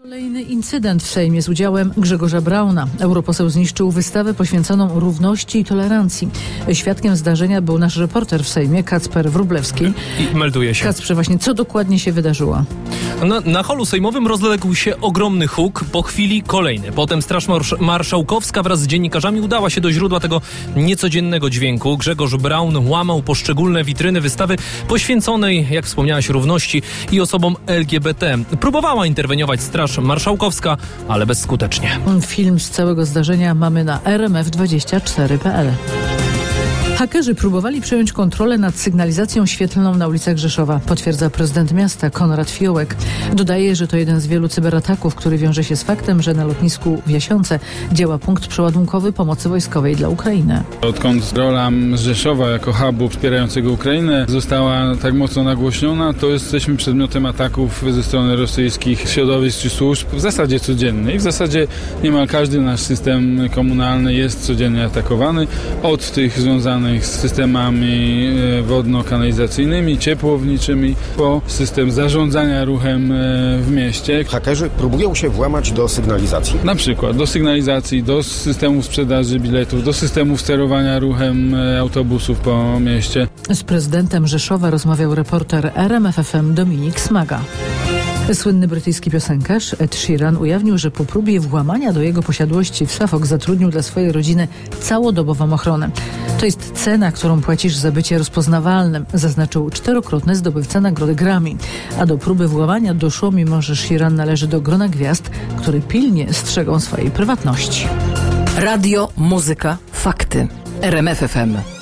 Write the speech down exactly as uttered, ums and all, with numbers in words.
Kolejny incydent w Sejmie z udziałem Grzegorza Brauna. Europoseł zniszczył wystawę poświęconą równości i tolerancji. Świadkiem zdarzenia był nasz reporter w Sejmie, Kacper Wróblewski. I melduje się. Kacprze, właśnie co dokładnie się wydarzyło? Na, na holu sejmowym rozległ się ogromny huk, po chwili kolejny. Potem Straż Marsz- Marszałkowska wraz z dziennikarzami udała się do źródła tego niecodziennego dźwięku. Grzegorz Braun łamał poszczególne witryny wystawy poświęconej, jak wspomniałaś, równości i osobom L G B T. Próbowała interweniować Straż Marszałkowska, ale bezskutecznie. Film z całego zdarzenia mamy na r m f dwadzieścia cztery kropka p l. Hakerzy próbowali przejąć kontrolę nad sygnalizacją świetlną na ulicach Rzeszowa, potwierdza prezydent miasta Konrad Fiołek. Dodaje, że to jeden z wielu cyberataków, który wiąże się z faktem, że na lotnisku w Jasionce działa punkt przeładunkowy pomocy wojskowej dla Ukrainy. Odkąd rola Rzeszowa jako hubu wspierającego Ukrainę została tak mocno nagłośniona, to jesteśmy przedmiotem ataków ze strony rosyjskich środowisk czy służb w zasadzie codziennie. I w zasadzie niemal każdy nasz system komunalny jest codziennie atakowany, od tych związanych z systemami wodno-kanalizacyjnymi, ciepłowniczymi, po system zarządzania ruchem w mieście. Hakerzy próbują się włamać do sygnalizacji. Na przykład do sygnalizacji, do systemów sprzedaży biletów, do systemów sterowania ruchem autobusów po mieście. Z prezydentem Rzeszowa rozmawiał reporter R M F F M Dominik Smaga. Słynny brytyjski piosenkarz Ed Sheeran ujawnił, że po próbie włamania do jego posiadłości w Suffolk zatrudnił dla swojej rodziny całodobową ochronę. To jest cena, którą płacisz za bycie rozpoznawalnym, zaznaczył czterokrotny zdobywca nagrody Grammy. A do próby włamania doszło, mimo że Sheeran należy do grona gwiazd, które pilnie strzegą swojej prywatności. Radio, muzyka, fakty. R M F F M.